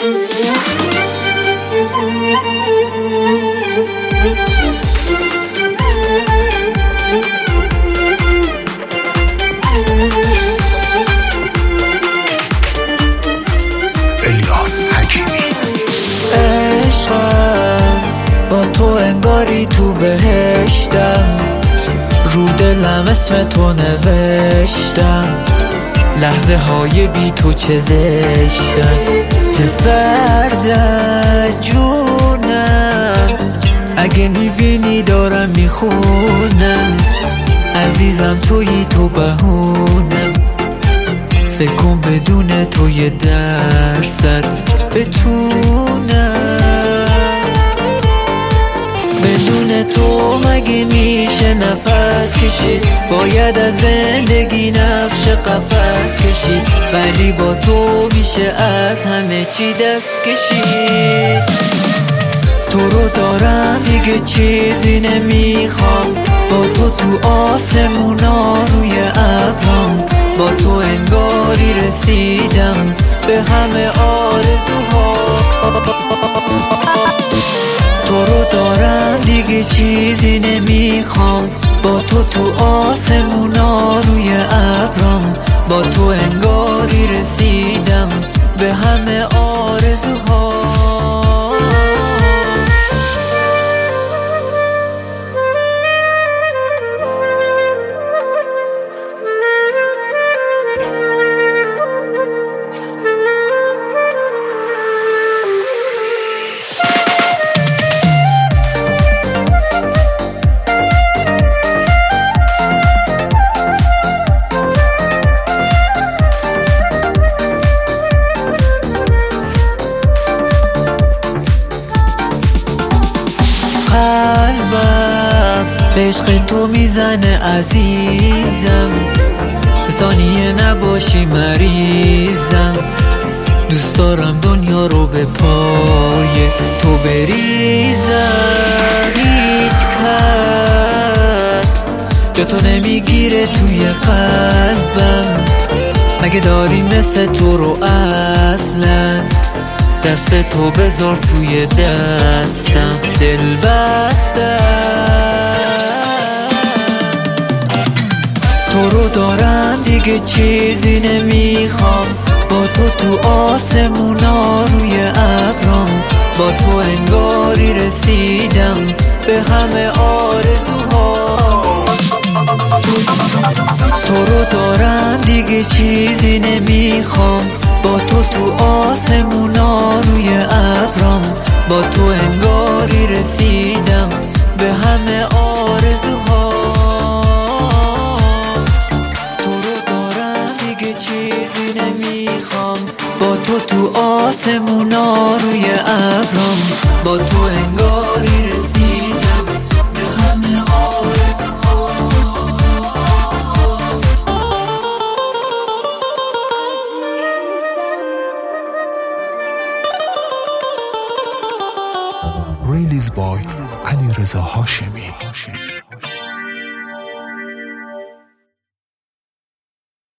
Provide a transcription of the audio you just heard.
الیاس حکیمی. عشقم با تو انگاری تو بهشتم، رو دلم اسم تو نوشتم، لحظه های بی تو چه زشتن، چه سرده جونم، اگه میبینی دارم میخونم، عزیزم تویی تو بهونم، فکر کن بدون تو یه درصد بتونم، بدون تو مگه میشه نفس کشید، باید از زندگی نقش قفس کشید، ولی با تو میشه از همه چی دست کشید. تو رو دارم دیگه چیزی نمیخوام، با تو آسمونا روی ابرام، با تو انگاری رسیدم به همه آرزوها. تو رو دارم دیگه چیزی نمیخوام، با تو آسمونا روی ابرام، با تو انگاری رسیدم به همه آرزوها. قلبم به عشق تو میزنه عزیزم، ثانیه نباشی مریضم، دوست دارم دنیا رو به پای تو بریزم. هیچ کس جا تو نمیگیره توی قلبم، مگه داریم مثل تو رو اصلا، دست تو بذار توی دستم دل بستم. تو رو دارم دیگه چیزی نمیخوام، با تو آسمونا روی ابرام، با تو انگاری رسیدم به همه آرزوها. تو رو دارم دیگه چیزی نمیخوام، با تو آسمونا روی ابرام، با تو انگاری رسیدم به همه آرزوها. تو رو دارم دیگه چیزی نمیخوام، با تو آسمونا روی ابرام، با تو انگاری رسیدم به همه آرزوها. ریلیز بای علیرضا هاشمی.